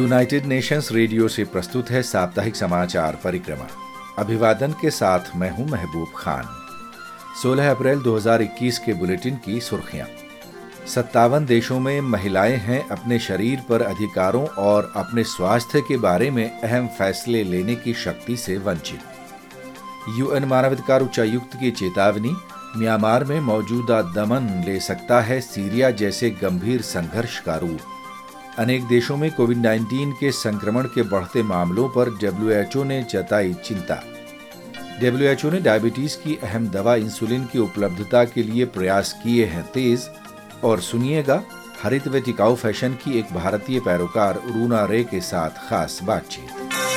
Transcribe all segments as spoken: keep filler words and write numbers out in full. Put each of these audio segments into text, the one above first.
United Nations radio से प्रस्तुत है साप्ताहिक समाचार परिक्रमा। अभिवादन के साथ मैं हूं महबूब खान। सोलह अप्रैल दो हज़ार इक्कीस के बुलेटिन की सुर्खियां। सत्तावन देशों में महिलाएं हैं अपने शरीर पर अधिकारों और अपने स्वास्थ्य के बारे में अहम फैसले लेने की शक्ति से वंचित। यूएन मानवाधिकार उच्चायुक्त की चेतावनी, म्यांमार में मौजूदा दमन ले सकता है सीरिया जैसे गंभीर संघर्ष का रूप। अनेक देशों में कोविड उन्नीस के संक्रमण के बढ़ते मामलों पर डब्ल्यूएचओ ने जताई चिंता। डब्ल्यूएचओ ने डायबिटीज की अहम दवा इंसुलिन की उपलब्धता के लिए प्रयास किए हैं तेज। और सुनिएगा हरित व टिकाऊ फैशन की एक भारतीय पैरोकार रूना रे के साथ खास बातचीत।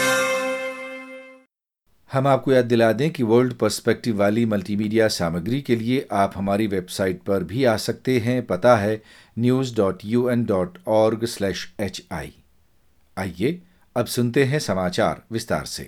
हम आपको याद दिला दें कि वर्ल्ड पर्सपेक्टिव वाली मल्टीमीडिया सामग्री के लिए आप हमारी वेबसाइट पर भी आ सकते हैं। पता है news dot U N dot org slash H I. आइए अब सुनते हैं समाचार विस्तार से।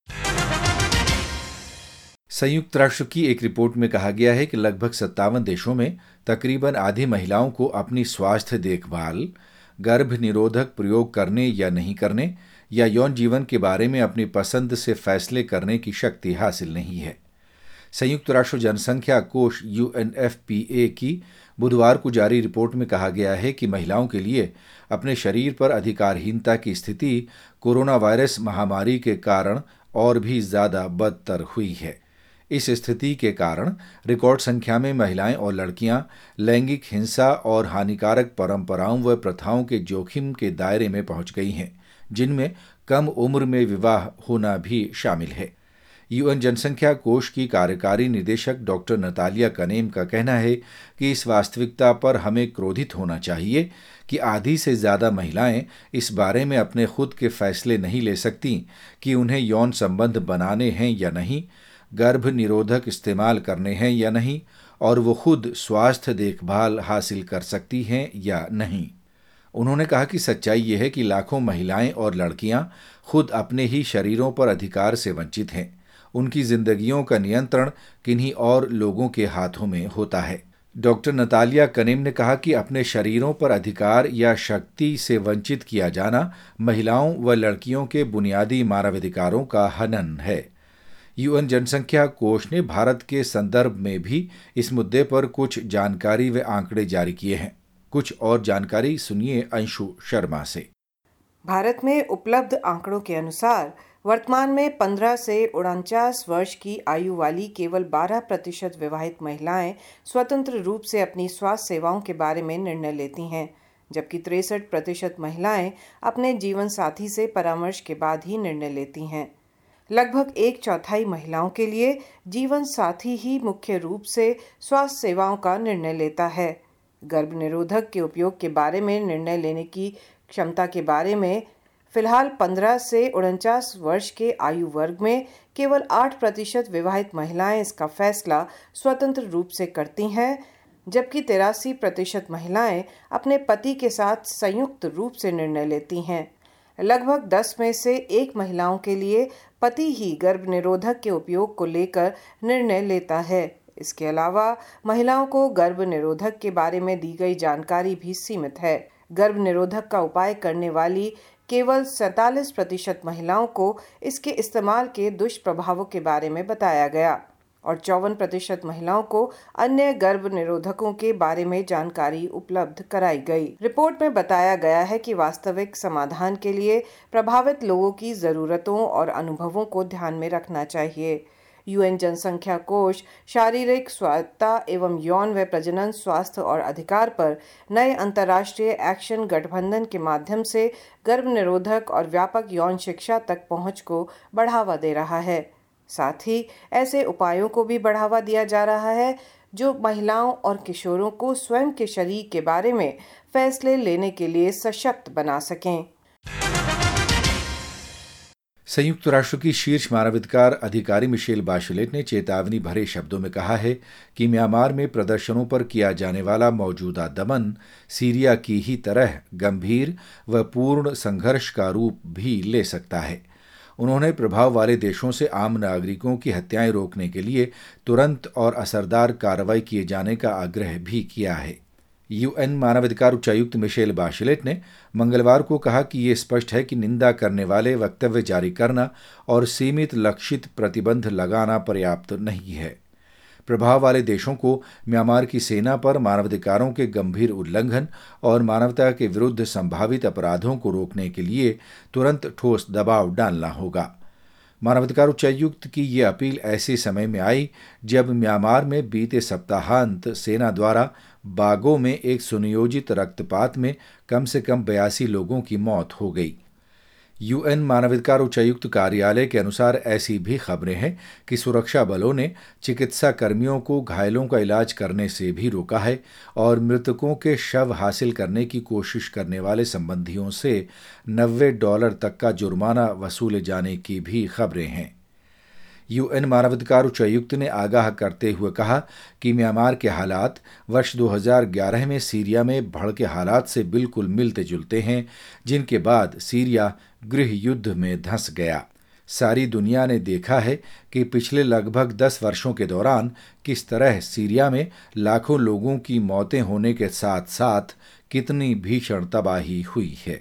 संयुक्त राष्ट्र की एक रिपोर्ट में कहा गया है कि लगभग सत्तावन देशों में तकरीबन आधी महिलाओं को अपनी स्वास्थ्य देखभाल, गर्भ निरोधक प्रयोग करने या नहीं करने या यौन जीवन के बारे में अपनी पसंद से फैसले करने की शक्ति हासिल नहीं है। संयुक्त राष्ट्र जनसंख्या कोष U N F P A की बुधवार को जारी रिपोर्ट में कहा गया है कि महिलाओं के लिए अपने शरीर पर अधिकारहीनता की स्थिति कोरोना वायरस महामारी के कारण और भी ज्यादा बदतर हुई है। इस स्थिति के कारण रिकॉर्ड संख्या में महिलाएं और लड़कियां लैंगिक हिंसा और हानिकारक परंपराओं व प्रथाओं के जोखिम के दायरे में पहुंच गई हैं, जिनमें कम उम्र में विवाह होना भी शामिल है। यूएन जनसंख्या कोष की कार्यकारी निदेशक डॉक्टर नतालिया कनेम का कहना है कि इस वास्तविकता पर हमें क्रोधित होना चाहिए कि आधी से ज्यादा महिलाएं इस बारे में अपने खुद के फैसले नहीं ले सकती कि उन्हें यौन संबंध बनाने हैं या नहीं, गर्भ निरोधक इस्तेमाल करने हैं या नहीं, और वो खुद स्वास्थ्य देखभाल हासिल कर सकती हैं या नहीं। उन्होंने कहा कि सच्चाई यह है कि लाखों महिलाएं और लड़कियां खुद अपने ही शरीरों पर अधिकार से वंचित हैं। उनकी जिंदगियों का नियंत्रण किन्हीं और लोगों के हाथों में होता है। डॉक्टर नतालिया कनेम ने कहा कि अपने शरीरों पर अधिकार या शक्ति से वंचित किया जाना महिलाओं व लड़कियों के बुनियादी मानवाधिकारों का हनन है। यूएन जनसंख्या कोष ने भारत के संदर्भ में भी इस मुद्दे पर कुछ जानकारी व आंकड़े जारी किए हैं। कुछ और जानकारी सुनिए अंशु शर्मा से। भारत में उपलब्ध आंकड़ों के अनुसार वर्तमान में पंद्रह से उनचास वर्ष की आयु वाली केवल बारह प्रतिशत विवाहित महिलाएं स्वतंत्र रूप से अपनी स्वास्थ्य सेवाओं के बारे में निर्णय लेती हैं, जबकि तिरसठ प्रतिशत महिलाएं अपने जीवन साथी से परामर्श के बाद ही निर्णय लेती हैं। लगभग एक चौथाई महिलाओं के लिए जीवन साथी ही मुख्य रूप से स्वास्थ्य सेवाओं का निर्णय लेता है। गर्भ निरोधक के उपयोग के बारे में निर्णय लेने की क्षमता के बारे में फिलहाल पंद्रह से उनचास वर्ष के आयु वर्ग में केवल आठ प्रतिशत विवाहित महिलाएं इसका फैसला स्वतंत्र रूप से करती हैं, जबकि तिरासी प्रतिशत महिलाएं अपने पति के साथ संयुक्त रूप से निर्णय लेती हैं। लगभग दस में से एक महिलाओं के लिए पति ही गर्भ निरोधक के उपयोग को लेकर निर्णय लेता है। इसके अलावा महिलाओं को गर्भ निरोधक के बारे में दी गई जानकारी भी सीमित है। गर्भ निरोधक का उपाय करने वाली केवल सैंतालीस प्रतिशत महिलाओं को इसके इस्तेमाल के दुष्प्रभावों के बारे में बताया गया और चौवन प्रतिशत महिलाओं को अन्य गर्भ निरोधकों के बारे में जानकारी उपलब्ध कराई गई। रिपोर्ट में बताया गया है कि वास्तविक समाधान के लिए प्रभावित लोगों की जरूरतों और अनुभवों को ध्यान में रखना चाहिए। यूएन जनसंख्या कोष शारीरिक स्वास्थ्य एवं यौन व प्रजनन स्वास्थ्य और अधिकार पर नए अंतर्राष्ट्रीय एक्शन गठबंधन के माध्यम से गर्भ निरोधक और व्यापक यौन शिक्षा तक पहुंच को बढ़ावा दे रहा है। साथ ही ऐसे उपायों को भी बढ़ावा दिया जा रहा है जो महिलाओं और किशोरों को स्वयं के शरीर के बारे में फैसले लेने के लिए सशक्त बना सकें। संयुक्त राष्ट्र की शीर्ष मानवाधिकार अधिकारी मिशेल बाशेलेट ने चेतावनी भरे शब्दों में कहा है कि म्यांमार में प्रदर्शनों पर किया जाने वाला मौजूदा दमन सीरिया की ही तरह गंभीर व पूर्ण संघर्ष का रूप भी ले सकता है। उन्होंने प्रभाव वाले देशों से आम नागरिकों की हत्याएं रोकने के लिए तुरंत और असरदार कार्रवाई किए जाने का आग्रह भी किया है। यूएन मानवाधिकार उच्चायुक्त मिशेल बाशेलेट ने मंगलवार को कहा कि ये स्पष्ट है कि निंदा करने वाले वक्तव्य जारी करना और सीमित लक्षित प्रतिबंध लगाना पर्याप्त नहीं है। प्रभाव वाले देशों को म्यांमार की सेना पर मानवाधिकारों के गंभीर उल्लंघन और मानवता के विरुद्ध संभावित अपराधों को रोकने के लिए तुरंत ठोस दबाव डालना होगा। मानवाधिकार उच्चायुक्त की ये अपील ऐसे समय में आई जब म्यांमार में बीते सप्ताहांत सेना द्वारा बागों में एक सुनियोजित रक्तपात में कम से कम बयासी लोगों की मौत हो गई। यूएन मानवाधिकार उच्चायुक्त कार्यालय के अनुसार ऐसी भी खबरें हैं कि सुरक्षा बलों ने चिकित्सा कर्मियों को घायलों का इलाज करने से भी रोका है और मृतकों के शव हासिल करने की कोशिश करने वाले संबंधियों से नब्बे डॉलर तक का जुर्माना वसूले जाने की भी खबरें हैं। यूएन मानवाधिकार उच्चायुक्त ने आगाह करते हुए कहा कि म्यांमार के हालात वर्ष दो हज़ार ग्यारह में सीरिया में भड़के हालात से बिल्कुल मिलते जुलते हैं, जिनके बाद सीरिया गृह युद्ध में धंस गया। सारी दुनिया ने देखा है कि पिछले लगभग दस वर्षों के दौरान किस तरह सीरिया में लाखों लोगों की मौतें होने के साथ साथ कितनी भीषण तबाही हुई है।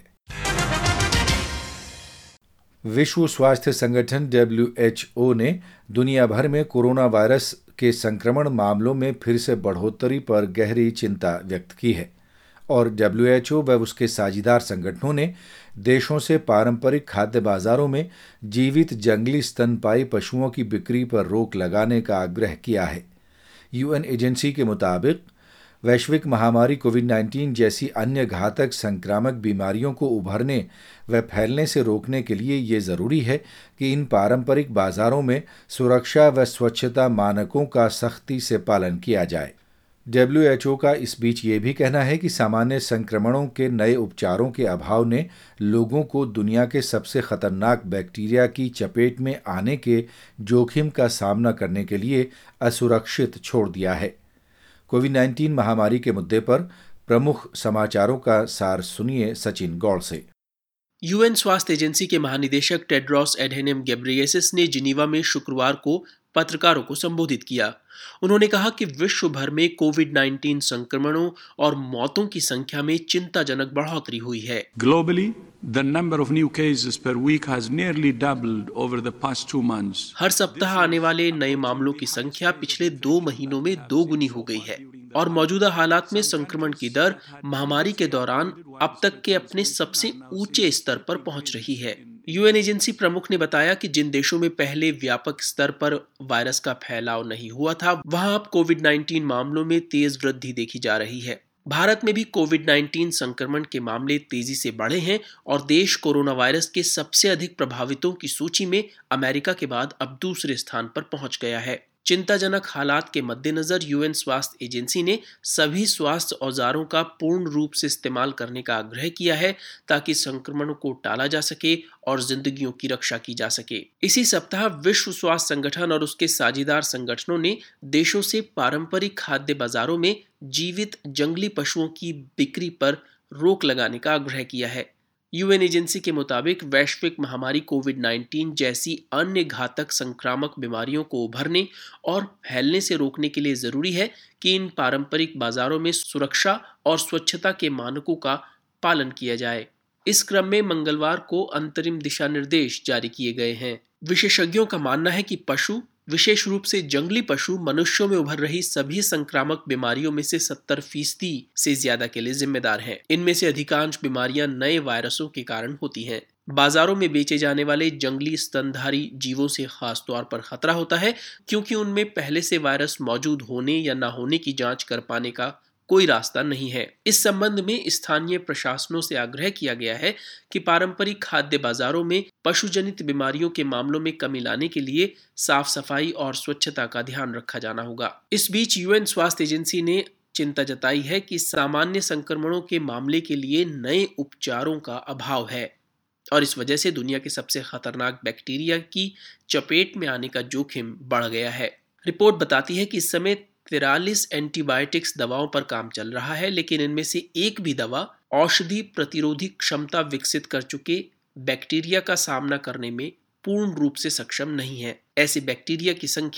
विश्व स्वास्थ्य संगठन डब्ल्यू एच ओ ने दुनिया भर में कोरोना वायरस के संक्रमण मामलों में फिर से बढ़ोतरी पर गहरी चिंता व्यक्त की है और डब्ल्यू एच ओ व उसके साझीदार संगठनों ने देशों से पारंपरिक खाद्य बाजारों में जीवित जंगली स्तनपायी पशुओं की बिक्री पर रोक लगाने का आग्रह किया है। यूएन एजेंसी के मुताबिक वैश्विक महामारी कोविड नाइन्टीन जैसी अन्य घातक संक्रामक बीमारियों को उभरने व फैलने से रोकने के लिए ये ज़रूरी है कि इन पारंपरिक बाजारों में सुरक्षा व स्वच्छता मानकों का सख्ती से पालन किया जाए। डब्ल्यू एच ओ का इस बीच ये भी कहना है कि सामान्य संक्रमणों के नए उपचारों के अभाव ने लोगों को दुनिया के सबसे खतरनाक बैक्टीरिया की चपेट में आने के जोखिम का सामना करने के लिए असुरक्षित छोड़ दिया है। कोविड नाइन्टीन महामारी के मुद्दे पर प्रमुख समाचारों का सार सुनिए सचिन गौड़ से। यूएन स्वास्थ्य एजेंसी के महानिदेशक टेड्रोस एडहेनम गेब्रेयेसस ने जिनीवा में शुक्रवार को पत्रकारों को संबोधित किया। उन्होंने कहा कि विश्व भर में कोविड नाइन्टीन संक्रमणों और मौतों की संख्या में चिंताजनक बढ़ोतरी हुई है। Globally, the number of new cases per week has nearly doubled over the past two months. हर सप्ताह आने वाले नए मामलों की संख्या पिछले दो महीनों में दोगुनी हो गई है और मौजूदा हालात में संक्रमण की दर महामारी के दौरान अब तक के अपने सबसे ऊंचे स्तर पर पहुंच रही है। यूएन एजेंसी प्रमुख ने बताया कि जिन देशों में पहले व्यापक स्तर पर वायरस का फैलाव नहीं हुआ था, वहां अब कोविड नाइन्टीन मामलों में तेज वृद्धि देखी जा रही है। भारत में भी कोविड नाइन्टीन संक्रमण के मामले तेजी से बढ़े हैं और देश कोरोना वायरस के सबसे अधिक प्रभावितों की सूची में अमेरिका के बाद अब दूसरे स्थान पर पहुंच गया है। चिंताजनक हालात के मद्देनजर यूएन स्वास्थ्य एजेंसी ने सभी स्वास्थ्य औजारों का पूर्ण रूप से इस्तेमाल करने का आग्रह किया है ताकि संक्रमण को टाला जा सके और जिंदगियों की रक्षा की जा सके। इसी सप्ताह विश्व स्वास्थ्य संगठन और उसके साझीदार संगठनों ने देशों से पारंपरिक खाद्य बाजारों में जीवित जंगली पशुओं की बिक्री पर रोक लगाने का आग्रह किया है। यूएन एजेंसी के मुताबिक वैश्विक महामारी कोविड नाइन्टीन जैसी अन्य घातक संक्रामक बीमारियों को उभरने और फैलने से रोकने के लिए जरूरी है कि इन पारंपरिक बाजारों में सुरक्षा और स्वच्छता के मानकों का पालन किया जाए। इस क्रम में मंगलवार को अंतरिम दिशा निर्देश जारी किए गए हैं। विशेषज्ञों का मानना है कि पशु, विशेष रूप से जंगली पशु, मनुष्यों में उभर रही सभी संक्रामक बीमारियों में से सत्तर फीसदी से ज्यादा के लिए जिम्मेदार हैं। इनमें से अधिकांश बीमारियां नए वायरसों के कारण होती हैं। बाजारों में बेचे जाने वाले जंगली स्तनधारी जीवों से खास तौर पर खतरा होता है क्योंकि उनमें पहले से वायरस मौजूद होने या न होने की जांच कर पाने का कोई रास्ता नहीं है। इस संबंध में स्थानीय प्रशासनों से आग्रह किया गया है कि पारंपरिक खाद्य बाजारों में पशु जनित बीमारियों के मामलों में कमी लाने के लिए साफ सफाई और स्वच्छता का ध्यान रखा जाना होगा। इस बीच यूएन स्वास्थ्य एजेंसी ने चिंता जताई है कि सामान्य संक्रमणों के मामले के लिए नए उपचारों का अभाव है और इस वजह से दुनिया के सबसे खतरनाक बैक्टीरिया की चपेट में आने का जोखिम बढ़ गया है। रिपोर्ट बताती है कि इस समय तिरालीस एंटीबायोटिक्स दवाओं पर काम चल रहा है, लेकिन इनमें से एक भी दवा औषधि प्रतिरोधी क्षमता विकसित कर चुके बैक्टीरिया का सामना करने में पूर्ण रूप से सक्षम नहीं है। ऐसे बैक्टीरिया की संख्या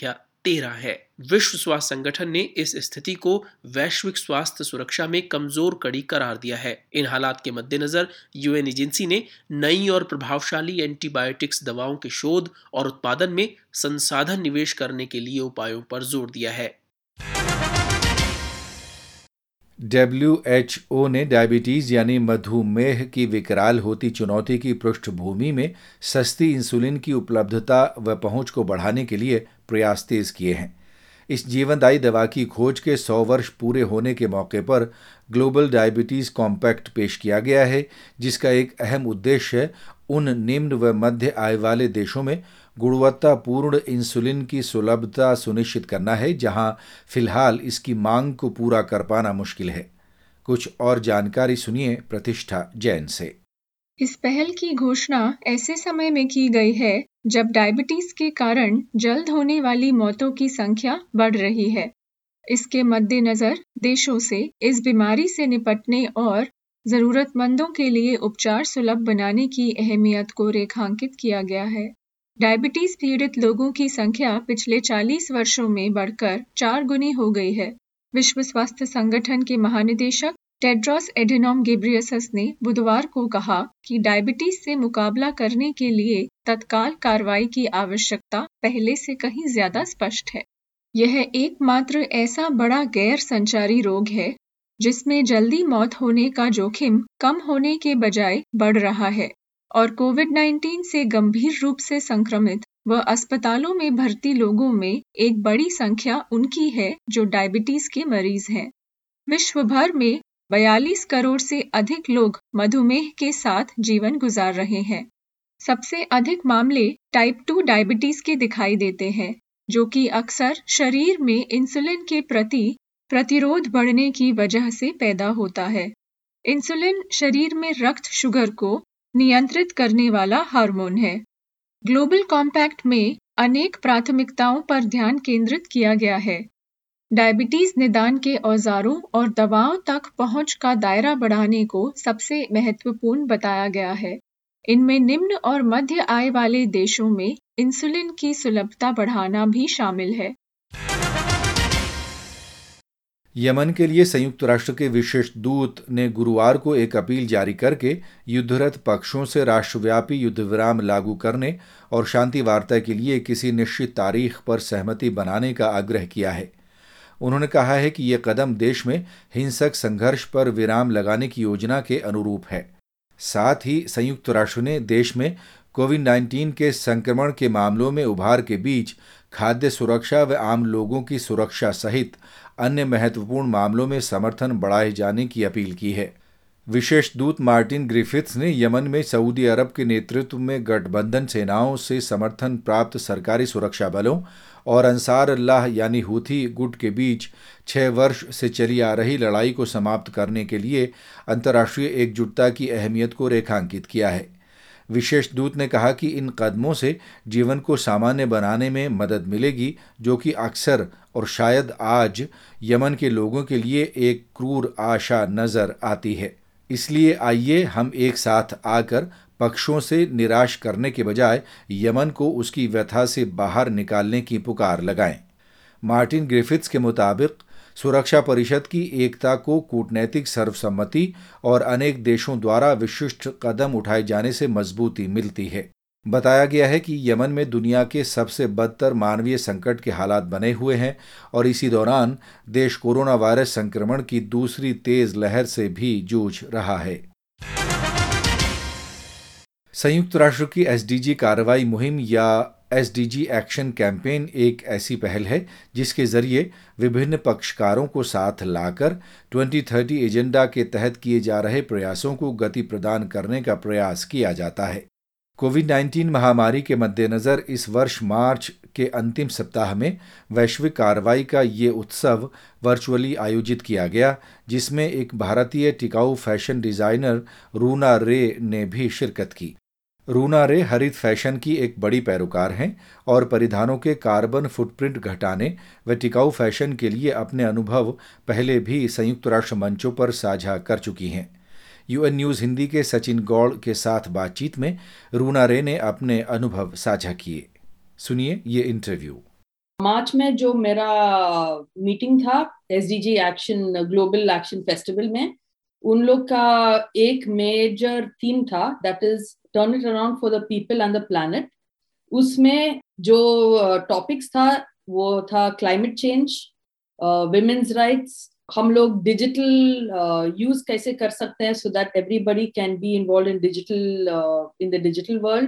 तेरह है। विश्व स्वास्थ्य संगठन ने इस स्थिति को वैश्विक स्वास्थ्य सुरक्षा में कमजोर कड़ी करार दिया है। इन हालात के मद्देनजर यूएन एजेंसी ने नई और प्रभावशाली एंटीबायोटिक्स दवाओं के शोध और उत्पादन में संसाधन निवेश करने के लिए उपायों पर जोर दिया है। डब्ल्यू एच ओ ने डायबिटीज यानी मधुमेह की विकराल होती चुनौती की पृष्ठभूमि में सस्ती इंसुलिन की उपलब्धता व पहुंच को बढ़ाने के लिए प्रयास तेज किए हैं। इस जीवनदायी दवा की खोज के सौ वर्ष पूरे होने के मौके पर ग्लोबल डायबिटीज कॉम्पैक्ट पेश किया गया है, जिसका एक अहम उद्देश्य उन निम्न व मध्य आय वाले देशों में गुणवत्तापूर्ण इंसुलिन की सुलभता सुनिश्चित करना है, जहां फिलहाल इसकी मांग को पूरा कर पाना मुश्किल है। कुछ और जानकारी सुनिए प्रतिष्ठा जैन से। इस पहल की घोषणा ऐसे समय में की गई है जब डायबिटीज के कारण जल्द होने वाली मौतों की संख्या बढ़ रही है। इसके मद्देनजर देशों से इस बीमारी से निपटने और जरूरतमंदों के लिए उपचार सुलभ बनाने की अहमियत को रेखांकित किया गया है। डायबिटीज पीड़ित लोगों की संख्या पिछले चालीस वर्षों में बढ़कर चार गुनी हो गई है। विश्व स्वास्थ्य संगठन के महानिदेशक टेड्रोस एडेनोम गेब्रेयेसस ने बुधवार को कहा कि डायबिटीज से मुकाबला करने के लिए तत्काल कार्रवाई की आवश्यकता पहले से कहीं ज्यादा स्पष्ट है। यह एकमात्र ऐसा बड़ा गैर संचारी रोग है जिसमें जल्दी मौत होने का जोखिम कम होने के बजाय बढ़ रहा है और कोविड उन्नीस से गंभीर रूप से संक्रमित व अस्पतालों में भर्ती लोगों में एक बड़ी संख्या उनकी है जो डायबिटीज के मरीज हैं। विश्व भर में बयालीस करोड़ से अधिक लोग मधुमेह के साथ जीवन गुजार रहे हैं। सबसे अधिक मामले टाइप टू डायबिटीज के दिखाई देते हैं, जो कि अक्सर शरीर में इंसुलिन के प्रति प्रतिरोध बढ़ने की वजह से पैदा होता है। इंसुलिन शरीर में रक्त शुगर को नियंत्रित करने वाला हार्मोन है। ग्लोबल कॉम्पैक्ट में अनेक प्राथमिकताओं पर ध्यान केंद्रित किया गया है। डायबिटीज निदान के औजारों और दवाओं तक पहुंच का दायरा बढ़ाने को सबसे महत्वपूर्ण बताया गया है। इनमें निम्न और मध्य आय वाले देशों में इंसुलिन की सुलभता बढ़ाना भी शामिल है। यमन के लिए संयुक्त राष्ट्र के विशेष दूत ने गुरुवार को एक अपील जारी करके युद्धरत पक्षों से राष्ट्रव्यापी युद्ध विराम लागू करने और शांति वार्ता के लिए किसी निश्चित तारीख पर सहमति बनाने का आग्रह किया है। उन्होंने कहा है कि यह कदम देश में हिंसक संघर्ष पर विराम लगाने की योजना के अनुरूप है। साथ ही संयुक्त राष्ट्र ने देश में कोविड उन्नीस के संक्रमण के मामलों में उभार के बीच खाद्य सुरक्षा व आम लोगों की सुरक्षा सहित अन्य महत्वपूर्ण मामलों में समर्थन बढ़ाए जाने की अपील की है। विशेष दूत मार्टिन ग्रिफिथ्स ने यमन में सऊदी अरब के नेतृत्व में गठबंधन सेनाओं से समर्थन प्राप्त सरकारी सुरक्षा बलों और अंसार अल्लाह यानी हूथी गुट के बीच छह वर्ष से चली आ रही लड़ाई को समाप्त करने के लिए अंतर्राष्ट्रीय एकजुटता की अहमियत को रेखांकित किया है। विशेष दूत ने कहा कि इन कदमों से जीवन को सामान्य बनाने में मदद मिलेगी, जो कि अक्सर और शायद आज यमन के लोगों के लिए एक क्रूर आशा नजर आती है। इसलिए आइए हम एक साथ आकर पक्षों से निराश करने के बजाय यमन को उसकी व्यथा से बाहर निकालने की पुकार लगाएं। मार्टिन ग्रिफिथ्स के मुताबिक सुरक्षा परिषद की एकता को कूटनैतिक सर्वसम्मति और अनेक देशों द्वारा विशिष्ट कदम उठाए जाने से मजबूती मिलती है। बताया गया है कि यमन में दुनिया के सबसे बदतर मानवीय संकट के हालात बने हुए हैं और इसी दौरान देश कोरोना वायरस संक्रमण की दूसरी तेज लहर से भी जूझ रहा है। संयुक्त राष्ट्र की एसडीजी कार्रवाई मुहिम या एसडीजी एक्शन कैंपेन एक ऐसी पहल है जिसके जरिए विभिन्न पक्षकारों को साथ लाकर दो हज़ार तीस एजेंडा के तहत किए जा रहे प्रयासों को गति प्रदान करने का प्रयास किया जाता है। कोविड उन्नीस महामारी के मद्देनजर इस वर्ष मार्च के अंतिम सप्ताह में वैश्विक कार्रवाई का ये उत्सव वर्चुअली आयोजित किया गया, जिसमें एक भारतीय टिकाऊ फैशन डिजाइनर रूना रे ने भी शिरकत की। रूना रे हरित फैशन की एक बड़ी पैरोकार हैं और परिधानों के कार्बन फुटप्रिंट घटाने व टिकाऊ फैशन के लिए अपने अनुभव पहले भी संयुक्त राष्ट्र मंचों पर साझा कर चुकी हैं। यूएन न्यूज़ हिंदी के सचिन गौड़ के साथ बातचीत में रूना रे ने अपने अनुभव साझा किए। सुनिए ये इंटरव्यू। मार्च में जो मेरा मीटिंग था SDG action global action festival में, उन लोग का एक मेजर थीम था, that is turn it around for the people and the planet. उसमें जो टॉपिक्स था वो था क्लाइमेट चेंज, विमेन्स राइट्स, हम लोग डिजिटल यूज कैसे कर सकते हैं so that everybody can be involve in digital in the digital world,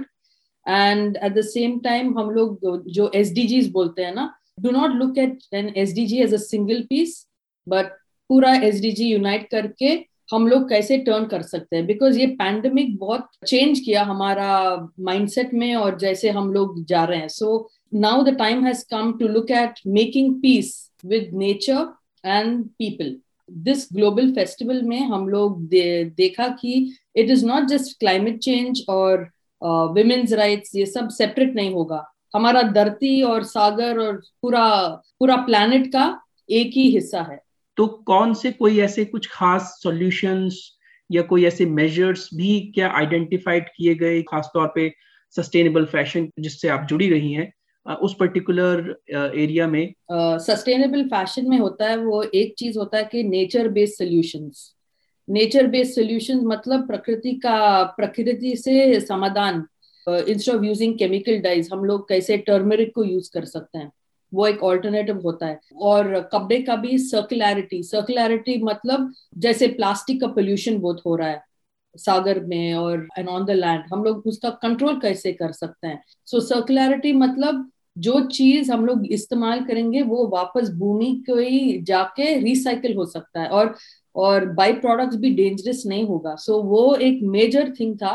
and at the same time हम लोग जो एसडीजीज बोलते हैं ना, do not look at an SDG as a single piece, but पूरा एसडीजी यूनाइट करके हम लोग कैसे टर्न कर सकते हैं, बिकॉज ये पैंडेमिक बहुत चेंज किया हमारा माइंडसेट में और जैसे हम लोग जा रहे हैं। So now the time has come to look at making peace with nature and people. This global festival में हम लोग दे, देखा कि it is not just climate change और विमेन्स uh, राइट्स, ये सब सेपरेट नहीं होगा। हमारा धरती और सागर और पूरा पूरा प्लैनेट का एक ही हिस्सा है। तो कौन से कोई ऐसे कुछ खास सॉल्यूशंस या कोई ऐसे मेजर्स भी क्या आइडेंटिफाइड किए गए, खासतौर पे सस्टेनेबल फैशन जिससे आप जुड़ी रही हैं उस पर्टिकुलर एरिया में? सस्टेनेबल uh, फैशन में होता है वो एक चीज होता है कि nature based solutions. Nature based solutions मतलब प्रकृति का प्रकृति से समाधान। Instead of using chemical dyes हम लोग कैसे टर्मरिक को यूज कर सकते हैं, वो एक ऑल्टरनेटिव होता है। और कपड़े का भी सर्कुलैरिटी। सर्कुलैरिटी मतलब जैसे प्लास्टिक का पोल्यूशन बहुत हो रहा है सागर में और एंड ऑन द लैंड, हम लोग उसका कंट्रोल कैसे कर सकते हैं। सो सर्कुलैरिटी मतलब जो चीज हम लोग इस्तेमाल करेंगे वो वापस भूमि को ही जाके रिसाइकिल हो सकता है और और बाई प्रोडक्ट्स भी डेंजरस नहीं होगा। सो so, वो एक मेजर थिंग था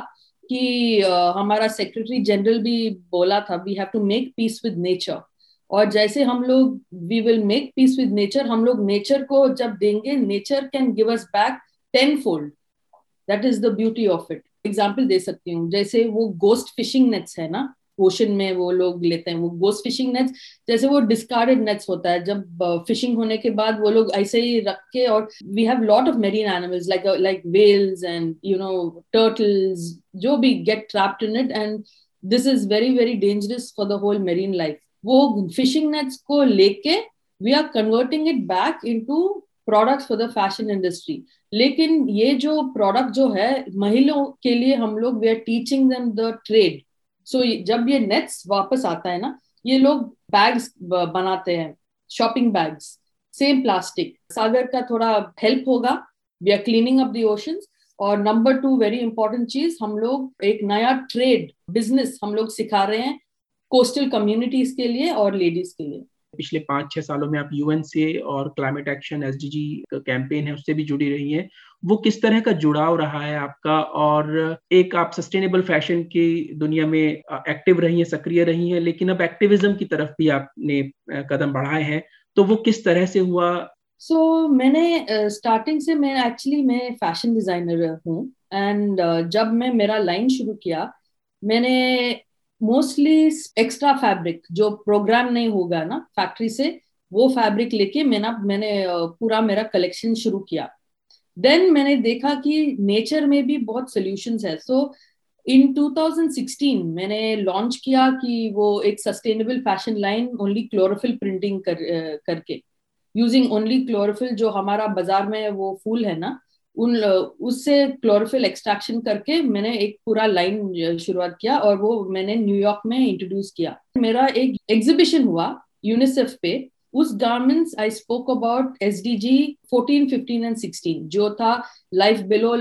कि uh, हमारा सेक्रेटरी जनरल भी बोला था we have to make peace with nature. और जैसे हम लोग we will make peace with nature, हम लोग नेचर को जब देंगे nature can give us back ten fold. That is the beauty of it. Example दे सकती हूँ, जैसे वो गोस्ट फिशिंग नेट्स है ना, ओशन में वो लोग लेते हैं वो गोस्ट फिशिंग नेट्स, जैसे वो डिस्कार्डेड नेट्स होता है, जब फिशिंग होने के बाद वो लोग ऐसे ही रख के, और we have lot of marine animals like like whales and you know turtles जो भी get trapped in it, and this is very very dangerous for the whole marine life. वो फिशिंग नेट्स को लेके we are converting it back into products for the fashion industry. लेकिन ये जो product जो है महिलाओं के लिए हम लोग we are teaching them the trade. So so, जब ये नेट्स वापस आता है ना, ये लोग बैग्स बनाते हैं, शॉपिंग बैग्स, सेम प्लास्टिक। सागर का थोड़ा हेल्प होगा, we are cleaning up the oceans. और नंबर टू वेरी इंपॉर्टेंट चीज, हम लोग एक नया ट्रेड बिजनेस हम लोग सिखा रहे हैं कोस्टल कम्युनिटीज के लिए और लेडीज के लिए। पिछले पाँच छह सालों में आप यूएन से और क्लाइमेट एक्शन एसडीजी का कैंपेन है उससे भी जुड़ी रही हैं, वो किस तरह का जुड़ाव रहा है आपका? और एक आप सस्टेनेबल फैशन की दुनिया में एक्टिव रही हैं, सक्रिय रही हैं, लेकिन अब एक्टिविज्म की तरफ भी आपने कदम बढ़ाए हैं, तो वो किस तरह से हुआ? सो so, मैंने स्टार्टिंग uh, से मैं एक्चुअली मैं फैशन डिजाइनर हूँ, एंड uh, जब मैं मेरा लाइन शुरू किया मैंने मोस्टली एक्स्ट्रा फैब्रिक जो प्रोग्राम नहीं होगा ना फैक्ट्री से, वो फैब्रिक लेके मैंने मैंने पूरा मेरा कलेक्शन शुरू किया। देन मैंने देखा कि नेचर में भी बहुत सॉल्यूशंस है। So in two thousand sixteen मैंने लॉन्च किया कि वो एक sustainable fashion line only chlorophyll printing कर करके, यूजिंग ओनली क्लोरोफिल, जो हमारा बाजार में वो फूल है ना, उन उससे क्लोरोफिल एक्सट्रैक्शन करके मैंने एक पूरा लाइन शुरुआत किया और वो मैंने न्यूयॉर्क में इंट्रोड्यूस किया। मेरा एक एग्जीबिशन हुआ यूनिसेफ पे, उस garments I spoke about SDG fourteen, fifteen and sixteen, जो था life below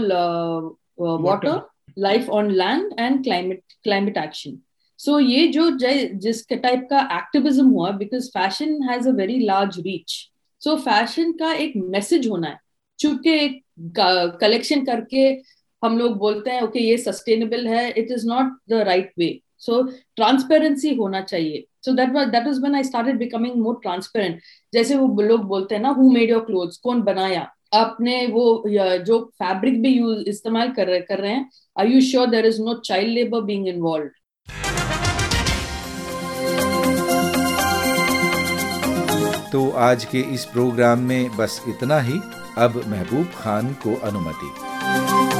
water, life on land and climate climate action. So ये जो जिस टाइप का एक्टिविज्म हुआ, because fashion has a very large reach, so fashion का एक message होना है। चूंकि एक कलेक्शन करके हम लोग बोलते हैं ओके ये सस्टेनेबल है, it is not the right way. So transparency होना चाहिए। So that was that was when I started becoming more transparent. जैसे वो लोग बोलते हैं ना, हु मेड योर क्लोथ्स, कौन बनाया आपने वो जो फैब्रिक भी यूज इस्तेमाल कर रहे कर रहे हैं, are you sure there is no child labour being involved? तो आज के इस प्रोग्राम में बस इतना ही। अब महबूब खान को अनुमति।